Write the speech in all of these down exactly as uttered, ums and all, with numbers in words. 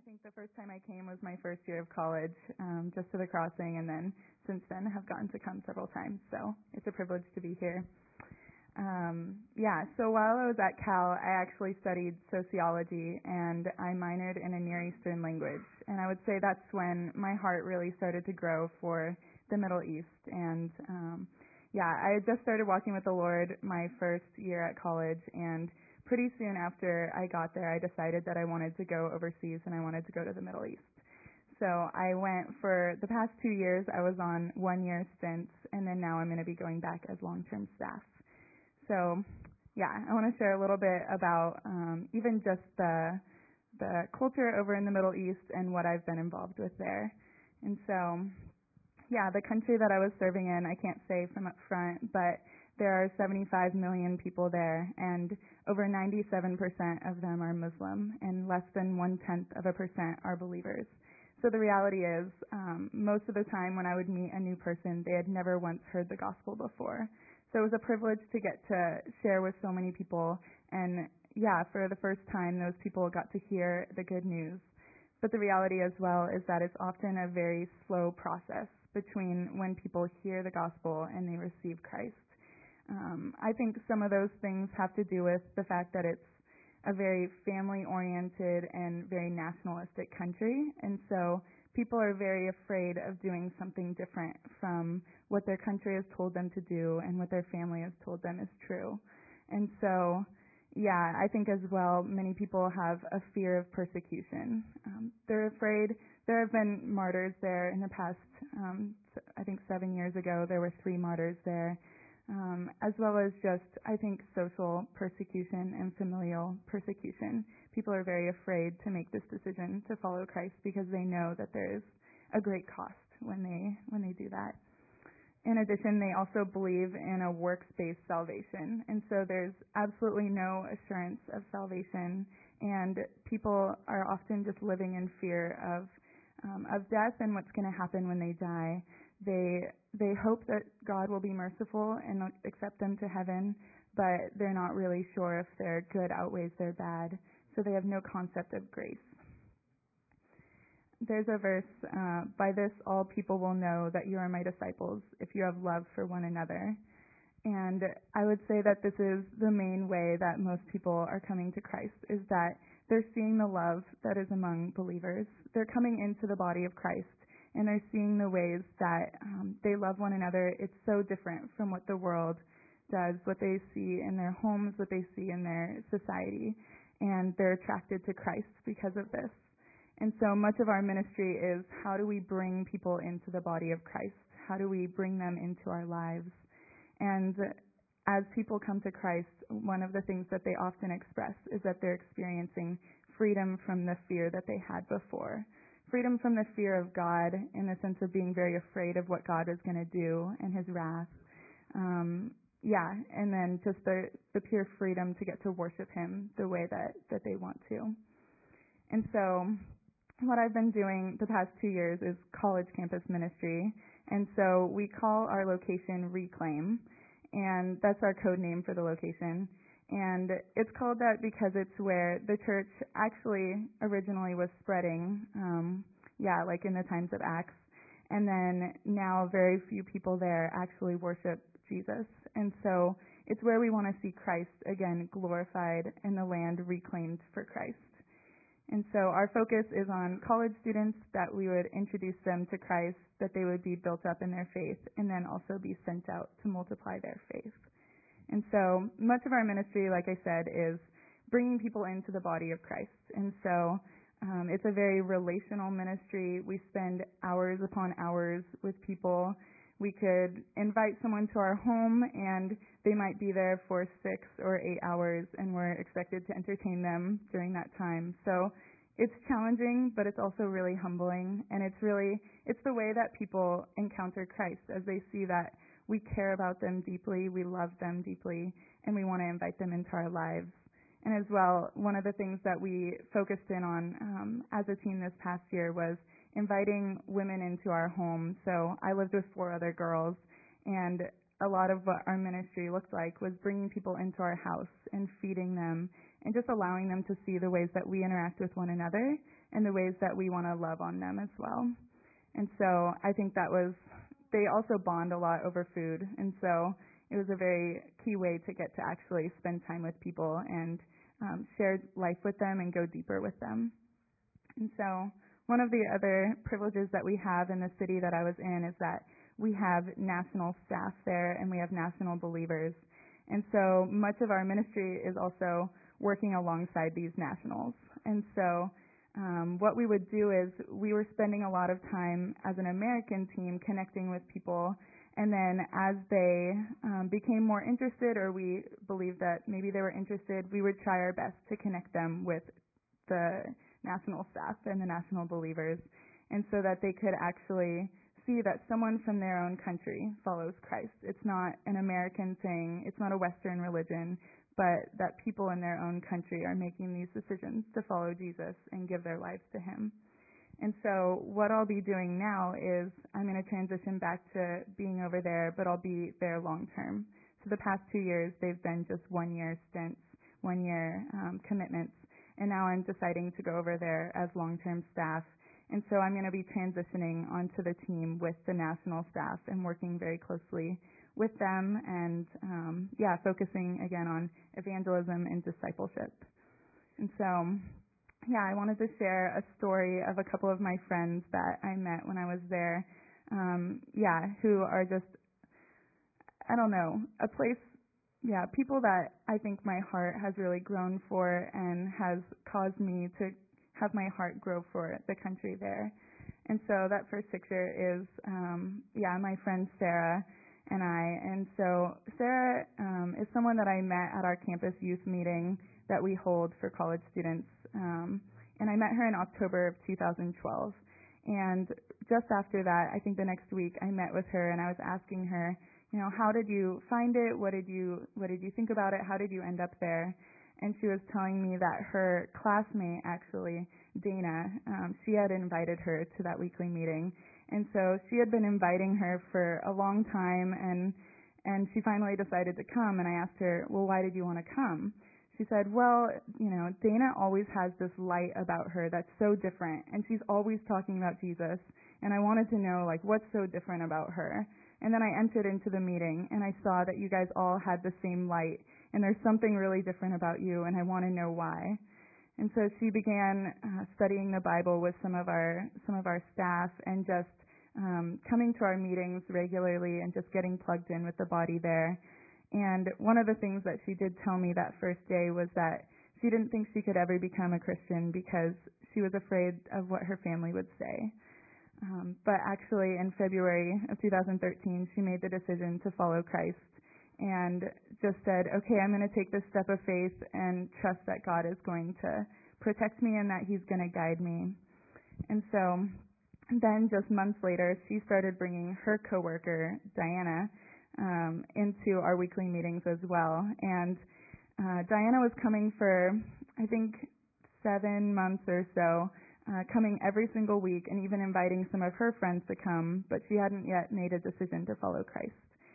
think the first time I came was my first year of college, um, just to the crossing, and then since then have gotten to come several times. So it's a privilege to be here. Um, yeah, so while I was at Cal, I actually studied sociology, and I minored in a Near Eastern language. And I would say that's when my heart really started to grow for the Middle East. And um, yeah, I had just started walking with the Lord my first year at college, and pretty soon after I got there, I decided that I wanted to go overseas and I wanted to go to the Middle East. So I went for the past two years. I was on one-year stints, and then now I'm going to be going back as long-term staff. So, yeah, I want to share a little bit about um, even just the the culture over in the Middle East and what I've been involved with there. And so, yeah, the country that I was serving in, I can't say from up front, but there are seventy-five million people there, and over ninety-seven percent of them are Muslim, and less than one-tenth of a percent are believers. So the reality is, um, most of the time when I would meet a new person, they had never once heard the gospel before. So it was a privilege to get to share with so many people, and yeah, for the first time, those people got to hear the good news. But the reality as well is that it's often a very slow process between when people hear the gospel and they receive Christ. Um, I think some of those things have to do with the fact that it's a very family-oriented and very nationalistic country, and so people are very afraid of doing something different from what their country has told them to do and what their family has told them is true. And so, yeah, I think as well, many people have a fear of persecution. Um, they're afraid. There have been martyrs there in the past, um, I think seven years ago, there were three martyrs there. Um, as well as just, I think, social persecution and familial persecution. People are very afraid to make this decision to follow Christ because they know that there is a great cost when they when they do that. In addition, they also believe in a works-based salvation, and so there's absolutely no assurance of salvation, and people are often just living in fear of um, of death and what's going to happen when they die. They they hope that God will be merciful and accept them to heaven, but they're not really sure if their good outweighs their bad, so they have no concept of grace. There's a verse, uh, by this all people will know that you are my disciples, if you have love for one another. And I would say that this is the main way that most people are coming to Christ, is that they're seeing the love that is among believers. They're coming into the body of Christ, and they're seeing the ways that um, they love one another. It's so different from what the world does, what they see in their homes, what they see in their society, and they're attracted to Christ because of this. And so much of our ministry is, how do we bring people into the body of Christ? How do we bring them into our lives? And as people come to Christ, one of the things that they often express is that they're experiencing freedom from the fear that they had before. Freedom from the fear of God, in the sense of being very afraid of what God is going to do and his wrath. Um, yeah, and then just the, the pure freedom to get to worship him the way that, that they want to. And so what I've been doing the past two years is college campus ministry. And so we call our location Reclaim, and that's our code name for the location. And it's called that because it's where the church actually originally was spreading, um, yeah, like in the times of Acts. And then now very few people there actually worship Jesus. And so it's where we want to see Christ again glorified and the land reclaimed for Christ. And so our focus is on college students, that we would introduce them to Christ, that they would be built up in their faith, and then also be sent out to multiply their faith. And so much of our ministry, like I said, is bringing people into the body of Christ. And so um, it's a very relational ministry. We spend hours upon hours with people. We could invite someone to our home, and they might be there for six or eight hours, and we're expected to entertain them during that time. So it's challenging, but it's also really humbling, and it's really, it's the way that people encounter Christ, as they see that we care about them deeply, we love them deeply, and we want to invite them into our lives. And as well, one of the things that we focused in on um, as a team this past year was inviting women into our home. So I lived with four other girls, and a lot of what our ministry looked like was bringing people into our house and feeding them and just allowing them to see the ways that we interact with one another and the ways that we want to love on them as well. And so I think that was, they also bond a lot over food, and so it was a very key way to get to actually spend time with people and um, share life with them and go deeper with them. And so one of the other privileges that we have in the city that I was in is that we have national staff there and we have national believers. And so much of our ministry is also working alongside these nationals. And so um, what we would do is we were spending a lot of time as an American team connecting with people, and then as they um, became more interested, or we believed that maybe they were interested, we would try our best to connect them with the national staff and the national believers, and so that they could actually see that someone from their own country follows Christ. It's not an American thing, it's not a Western religion, but that people in their own country are making these decisions to follow Jesus and give their lives to him. And so what I'll be doing now is I'm going to transition back to being over there, but I'll be there long term. So the past two years, they've been just one year stints, one year um, commitments, and now I'm deciding to go over there as long-term staff. And so I'm going to be transitioning onto the team with the national staff and working very closely with them and, um, yeah, focusing again on evangelism and discipleship. And so, yeah, I wanted to share a story of a couple of my friends that I met when I was there, um, yeah, who are just, I don't know, a place, yeah, people that I think my heart has really grown for and has caused me to have my heart grow for the country there. And so that first picture is, um, yeah, my friend Sarah and I. And so Sarah um, is someone that I met at our campus youth meeting that we hold for college students. Um, and I met her in October of two thousand twelve. And just after that, I think the next week, I met with her and I was asking her, you know, how did you find it? What did you What did you think about it? How did you end up there? And she was telling me that her classmate, actually, Dana, um, she had invited her to that weekly meeting. And so she had been inviting her for a long time, and and she finally decided to come. And I asked her, well, why did you want to come? She said, well, you know, Dana always has this light about her that's so different, and she's always talking about Jesus. And I wanted to know, like, what's so different about her? And then I entered into the meeting, and I saw that you guys all had the same light, and there's something really different about you, and I want to know why. And so she began uh, studying the Bible with some of our some of our staff, and just um, coming to our meetings regularly, and just getting plugged in with the body there. And one of the things that she did tell me that first day was that she didn't think she could ever become a Christian because she was afraid of what her family would say. Um, but actually, in February of two thousand thirteen, she made the decision to follow Christ and just said, okay, I'm going to take this step of faith and trust that God is going to protect me and that he's going to guide me. And so then just months later, she started bringing her coworker, Diana, um, into our weekly meetings as well. And uh, Diana was coming for, I think, seven months or so, uh, coming every single week and even inviting some of her friends to come, but she hadn't yet made a decision to follow Christ.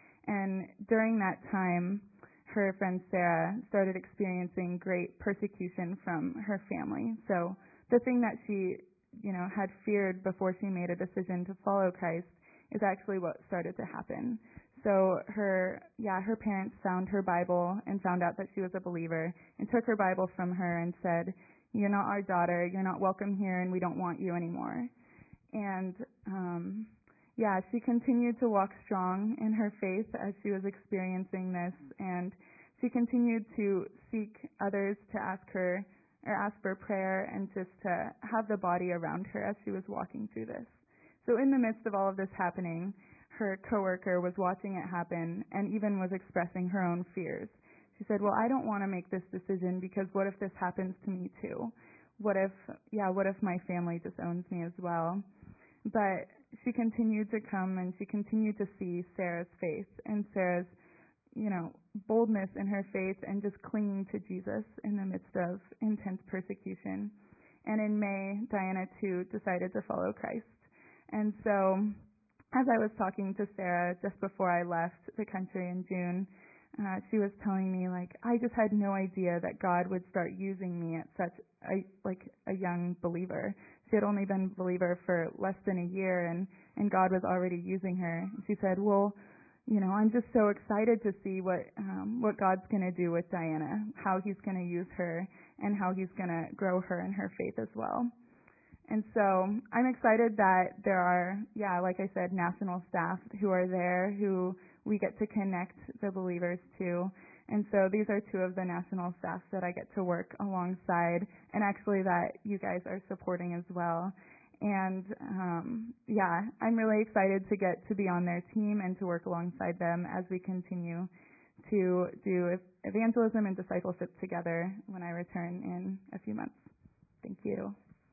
And during that time, her friend Sarah started experiencing great persecution from her family. So the thing that she, you know, had feared before she made a decision to follow Christ is actually what started to happen. So her, yeah, her parents found her Bible and found out that she was a believer and took her Bible from her and said, you're not our daughter, you're not welcome here, and we don't want you anymore. And, um, yeah, she continued to walk strong in her faith as she was experiencing this, and she continued to seek others to ask her or ask for prayer and just to have the body around her as she was walking through this. So in the midst of all of this happening, her coworker was watching it happen and even was expressing her own fears. She said, well, I don't want to make this decision because what if this happens to me too? What if, yeah, what if my family disowns me as well? But she continued to come and she continued to see Sarah's faith and Sarah's, you know, boldness in her faith and just clinging to Jesus in the midst of intense persecution. And in May, Diana too decided to follow Christ. And so as I was talking to Sarah just before I left the country in June, uh, she was telling me, like, I just had no idea that God would start using me at such a, like, a young believer. She had only been a believer for less than a year, and, and God was already using her. She said, well, you know, I'm just so excited to see what, um, what God's going to do with Diana, how he's going to use her, and how he's going to grow her in her faith as well. And so I'm excited that there are, yeah, like I said, national staff who are there, who we get to connect the believers to. And so these are two of the national staff that I get to work alongside, and actually that you guys are supporting as well. And um, yeah, I'm really excited to get to be on their team and to work alongside them as we continue to do evangelism and discipleship together when I return in a few months. Thank you.